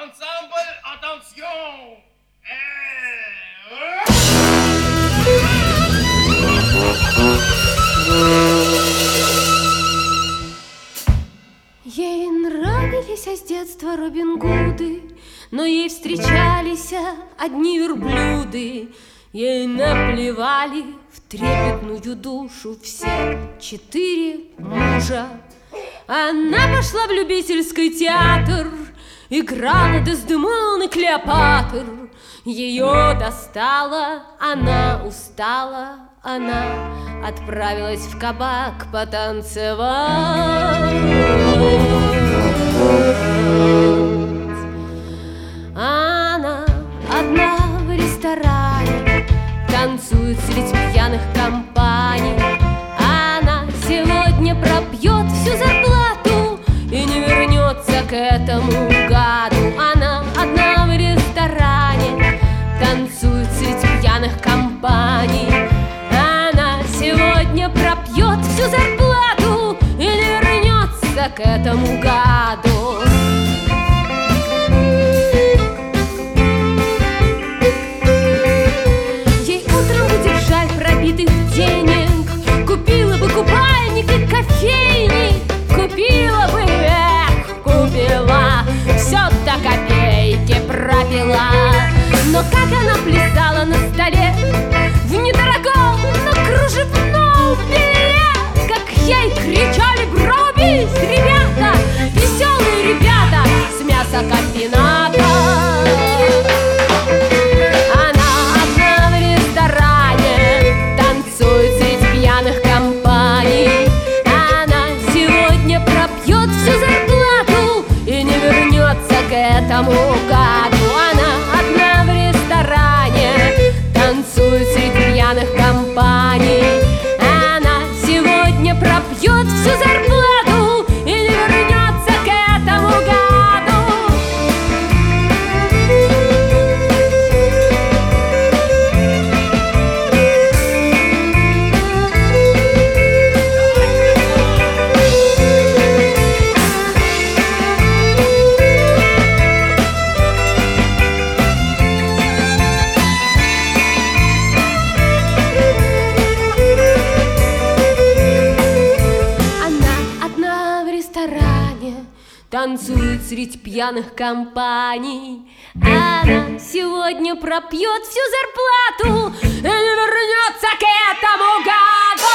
Ансамбль, attention! Ей нравились с детства Робин Гуды, но ей встречались одни верблюды. Ей наплевали в трепетную душу все 4 мужа. Она пошла в любительский театр, играла Дездемон и Клеопатр. Ее достала, она устала, она отправилась в кабак потанцевать. Она одна в ресторане танцует среди пьяных компаний. Она сегодня пропьет всю зарплату и не вернется к этому гаду. Она одна в ресторане танцует среди пьяных компаний. Она сегодня пропьет всю зарплату и не вернется к этому гаду. Ей утром будет жаль пробитых денег. Купила бы купальник и кофейник. Купила бы, купила. Все до копейки пропила. Но как она плясала на столе в недорогом, но кружевном белье, как ей кричали: гробись, ребята, веселые ребята с мясокомбината. Она одна в ресторане танцует среди пьяных компаний. Она сегодня пропьет всю зарплату и не вернется к этому гаду. Она одна в ресторане танцует среди пьяных компаний. Она сегодня пропьет всю зарплату и не вернется к этому гаду. Танцует среди пьяных компаний. Она сегодня пропьет всю зарплату и не вернется к этому гаду.